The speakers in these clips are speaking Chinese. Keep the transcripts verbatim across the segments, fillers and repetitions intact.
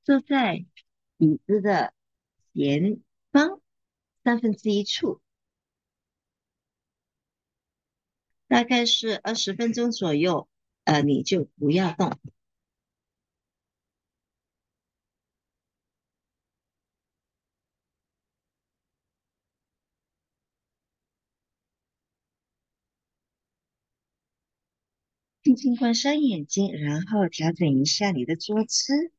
坐在椅子的前方三分之一处，大概是二十分钟左右，呃，你就不要动。轻轻关上眼睛，然后调整一下你的坐姿。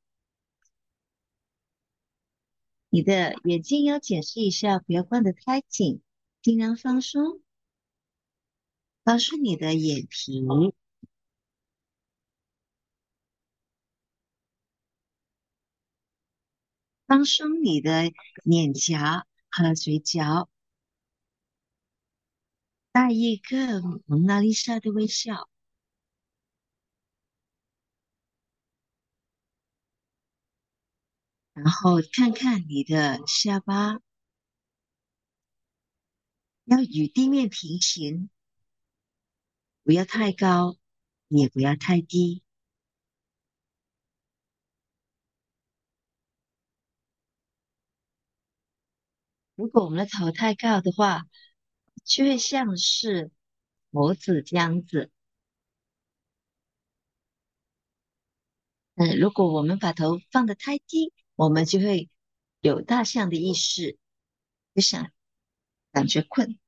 你的眼睛要检视一下，不要关得太紧，尽量放松，放松你的眼皮，放松你的脸颊和嘴角，带一个蒙娜丽莎的微笑，然后看看你的下巴，要与地面平行，不要太高，也不要太低。如果我们的头太高的话，就会像是猴子这样子。嗯，如果我们把头放得太低，我们就会有大象的意识，就想感觉困。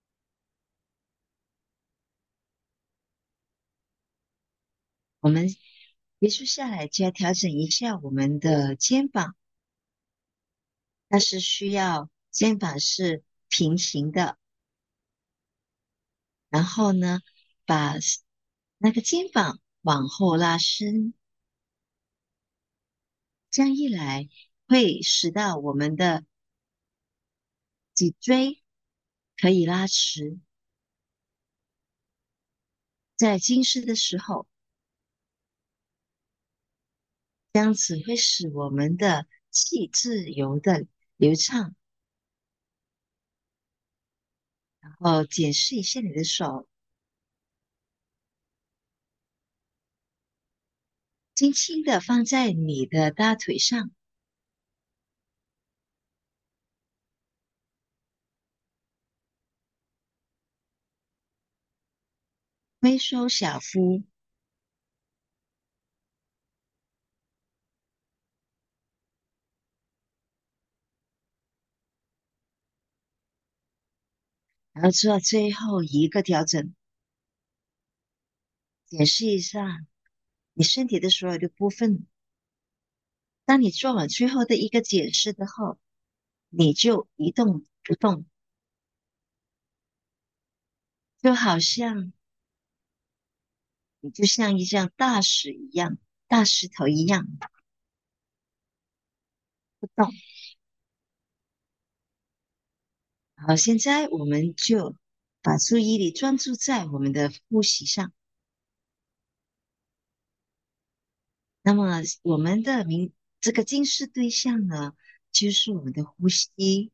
我们结束下来就要调整一下我们的肩膀，但是需要肩膀是平行的，然后呢，把那个肩膀往后拉伸，这样一来会使到我们的脊椎可以拉直，在经湿的时候，这样子会使我们的气自由的流畅。然后检视一下你的手，轻轻的放在你的大腿上，微收小腹，然后做最后一个调整，检视一下你身体的所有的部分。当你做完最后的一个检视的后，你就一动不动，就好像你就像一张大石一样，大石头一样不动。好，现在我们就把注意力专注在我们的呼吸上。那么我们的明这个近视对象呢，就是我们的呼吸。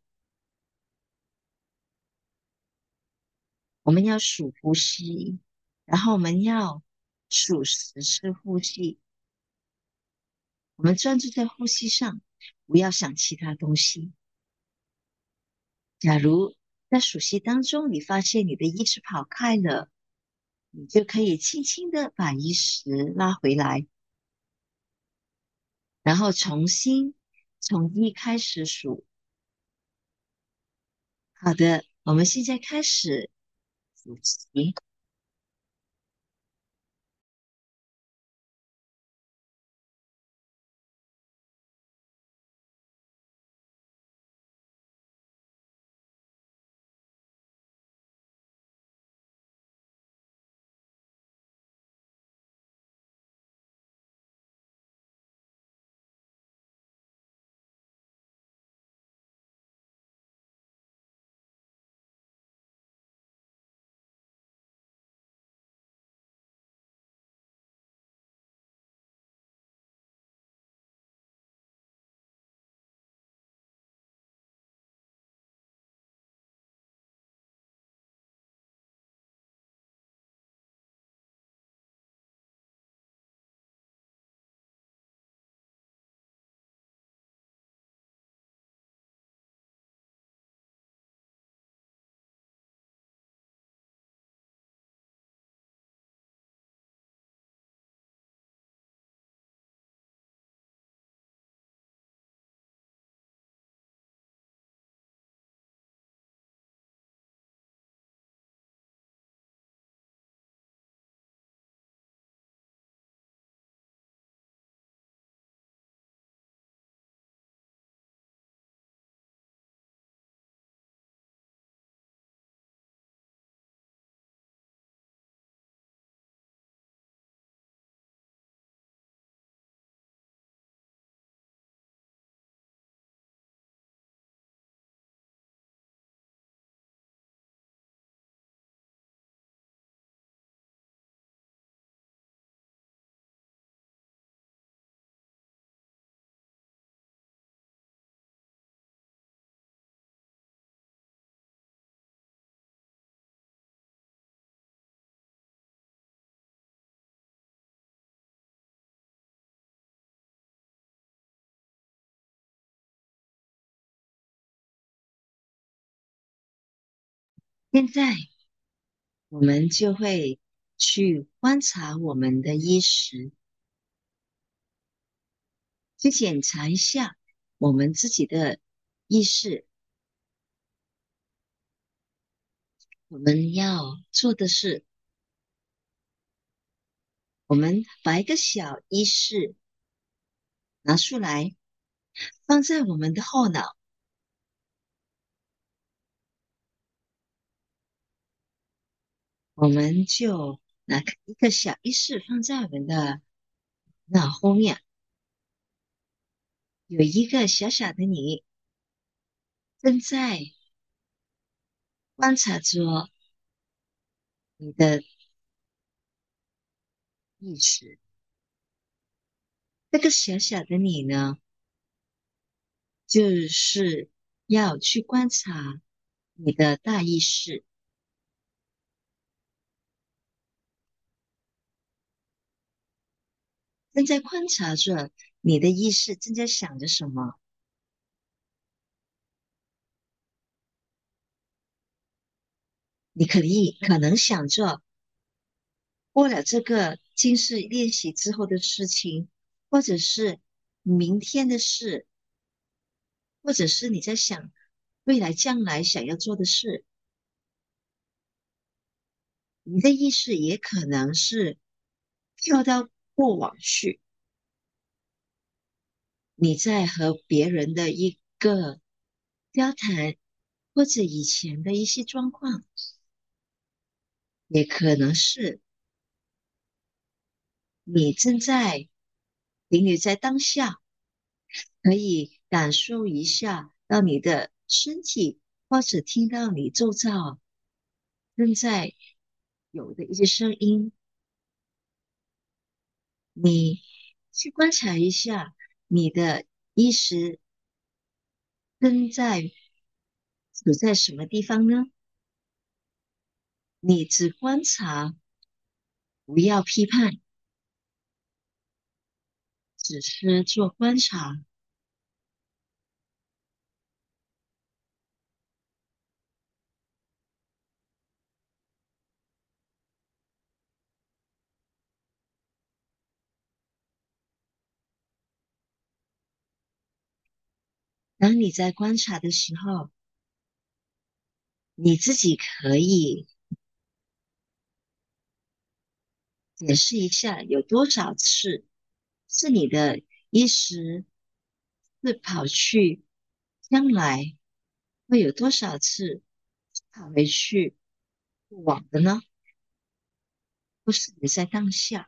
我们要数呼吸，然后我们要数十次呼吸。我们专注在呼吸上，不要想其他东西。假如在数息当中，你发现你的意识跑开了，你就可以轻轻的把意识拉回来，然后重新从一开始数。好的，我们现在开始数息。 现在我们就会去观察我们的衣食，去检查一下我们自己的意识。我们要做的是，我们把一个小意识拿出来，放在我们的后脑，我们就拿一个小意识放在我们的脑后面，有一个小小的你正在观察着你的意识。这个小小的你呢，就是要去观察你的大意识，正在观察着你的意识正在想着什么。你可以可能想着过了这个近视练习之后的事情，或者是明天的事，或者是你在想未来将来想要做的事。你的意识也可能是跳到过往去，你在和别人的一个交谈，或者以前的一些状况，也可能是你正在停留在当下，可以感受一下到你的身体，或者听到你周遭正在有的一些声音，你去观察一下你的意识正在处在什么地方呢？你只观察，不要批判，只是做观察。当你在观察的时候，你自己可以解释一下有多少次是你的意识是跑去将来，会有多少次跑回去过往的呢？不是你在当下。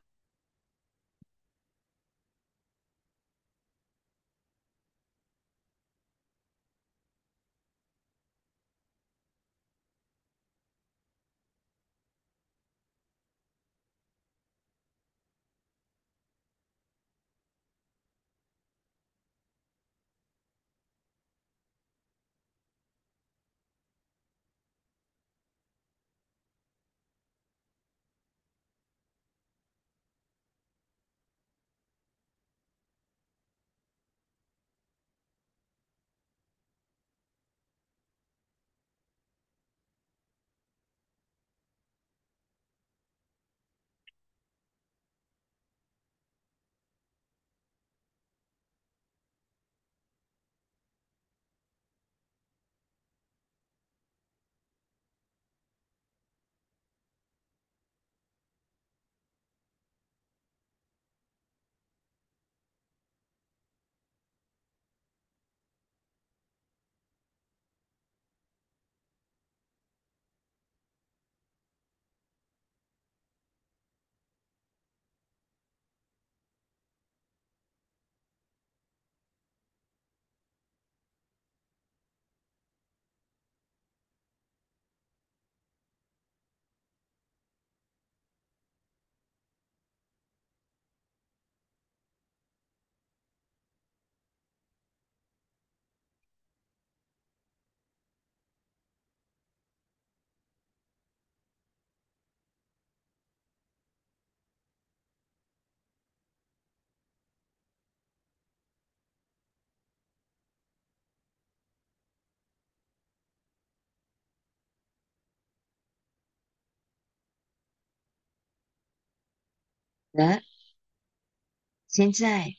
的，现在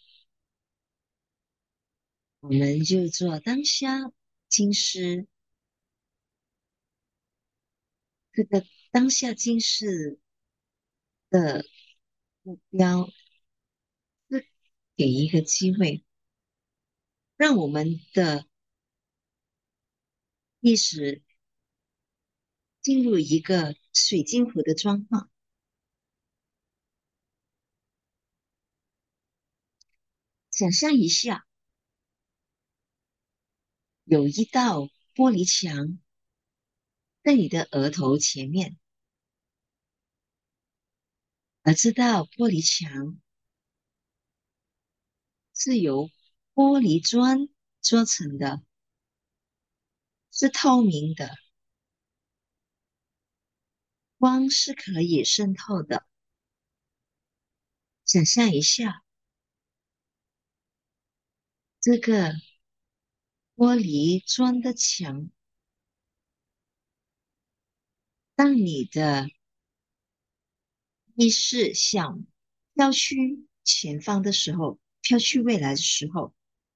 我们就做当下金师。这个当下金师的目标是给一个机会，让我们的意识进入一个水晶湖的状况。想象一下，有一道玻璃墙在你的额头前面，而这道玻璃墙是由玻璃砖做成的，是透明的，光是可以渗透的。想象一下，这个玻璃砖的墙，当你的意识想飘去前方的时候，飘去未来的时候，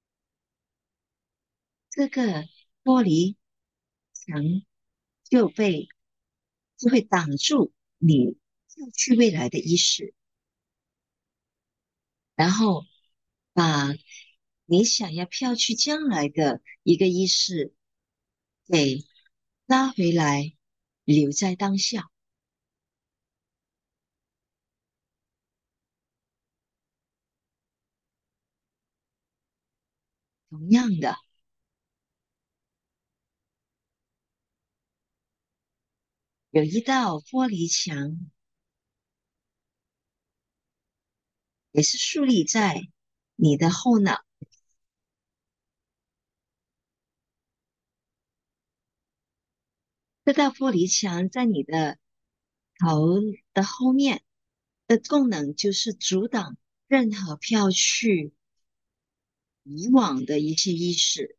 这个玻璃墙就被就会挡住你飘去未来的意识，然后把你想要飘去将来的一个意识给拉回来，留在当下。同样的，有一道玻璃墙，也是树立在你的后脑。这道玻璃墙在你的头的后面的功能就是阻挡任何飘去以往的一些意识。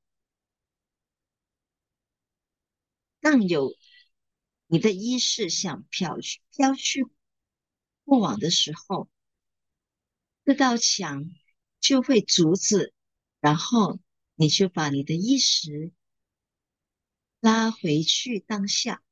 当有你的意识想飘去飘去过往的时候，这道墙就会阻止，然后你就把你的意识拉回去当下。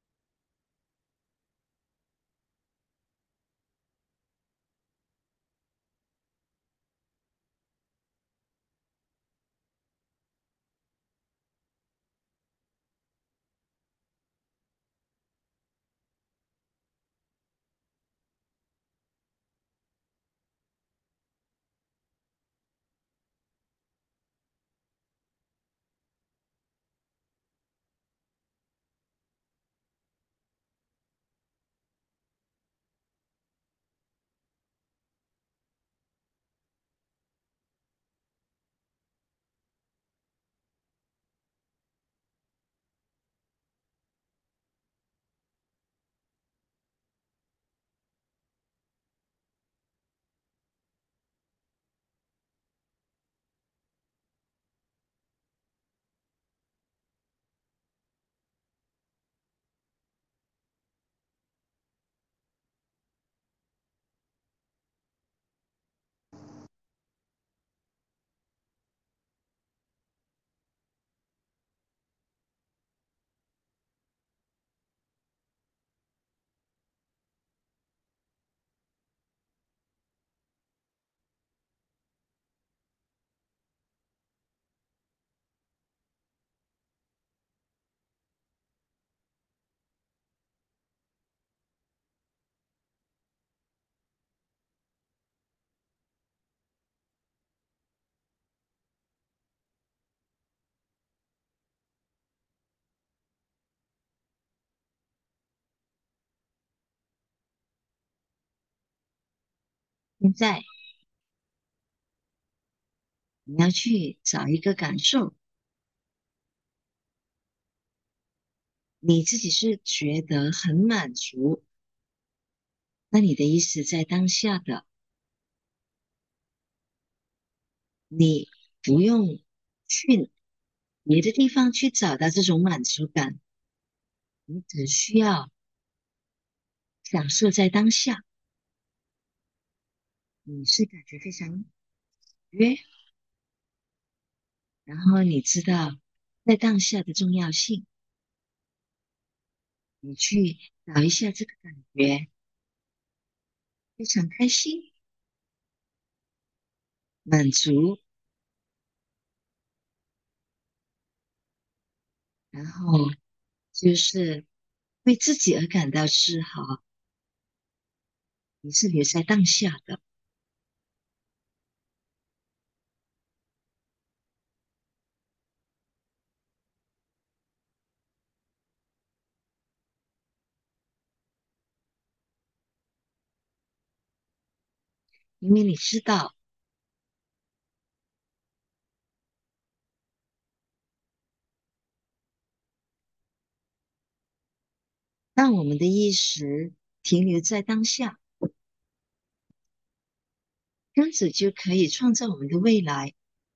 现在你要去找一个感受，你自己是觉得很满足，那你的意思在当下的，你不用去别的地方去找到这种满足感，你只需要享受在当下。 你是感觉非常愉悦，然后你知道在当下的重要性，你去找一下这个感觉，非常开心、满足，然后就是为自己而感到自豪。你是留在当下的，因为你知道，当我们的意识停留在当下，这样子就可以创造我们的未来，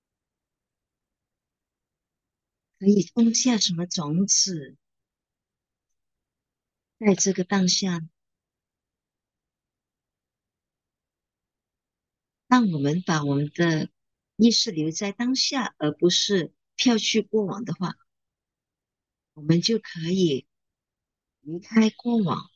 可以种下什么种子，在这个当下。当我们把我们的意识留在当下，而不是飘去过往的话，我们就可以离开过往，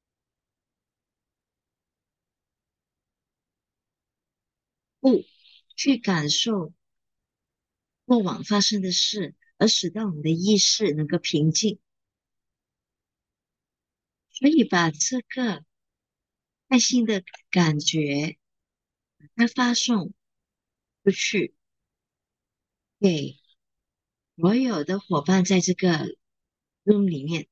不去感受过往发生的事，而使到我们的意识能够平静。所以把这个开心的感觉，它发送出去给所有的伙伴，在这个 room 里面，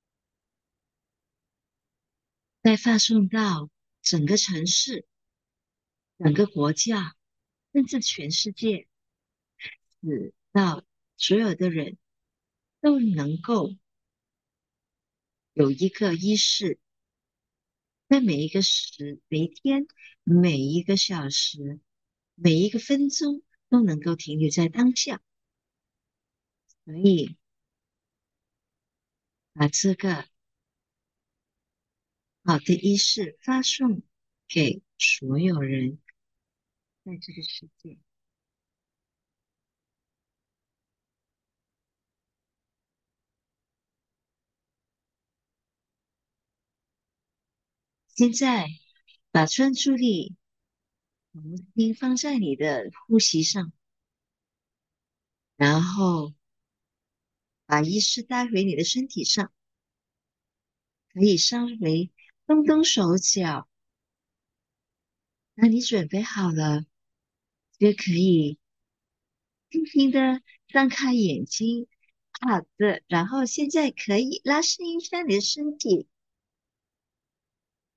再发送到整个城市、整个国家，甚至全世界，使到所有的人都能够有一个意识，在每一个时、每一天、每一个小时、每一个分钟，都能够停留在当下。所以把这个好的意识发送给所有人，在这个世界。现在把专注力重新放在你的呼吸上，然后把意识带回你的身体上，可以稍微动动手脚。那你准备好了，就可以轻轻的张开眼睛。好的，然后现在可以拉伸一下你的身体，